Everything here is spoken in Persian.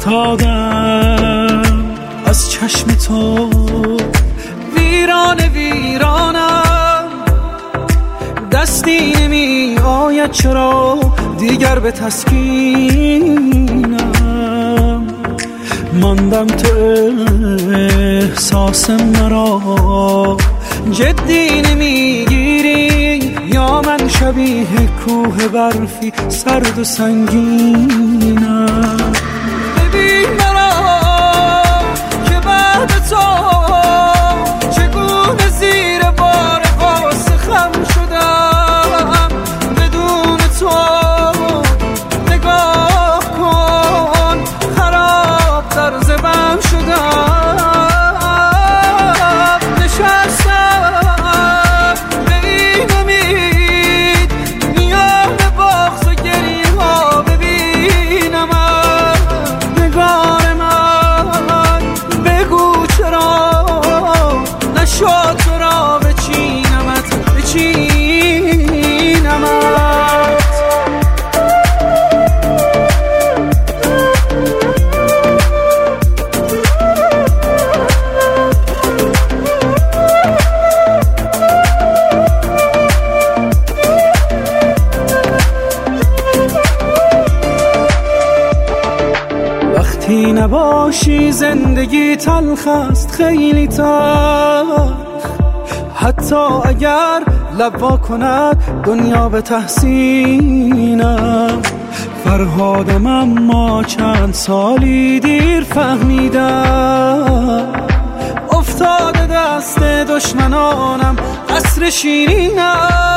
افتادم از چشم تو، ویرانه ویرانم، دستی نمی آید چرا دیگر به تسکینم. ماندم تو احساس مرا جدی نمیگیری، یا من شبیه کوه برفی سرد و سنگینم. ببین مرا که بعد تو چگونه زیر بار غصه خم شدم. بدون تو نگاه کن خراب در زبم شدم. نشستم به این امید میان بغض و گریه ها ببینم نگار من. بگو چرا نشد تو را بچینمت بچینمت. وقتی نباشی زندگی تلخ است، خیلی تلخ. حتی اگر لب وا کند دنیا به تحسینم. فرهادم اما چند سالی دیر فهمیدم، افتاده دست دشمنانم قصر شیرینم.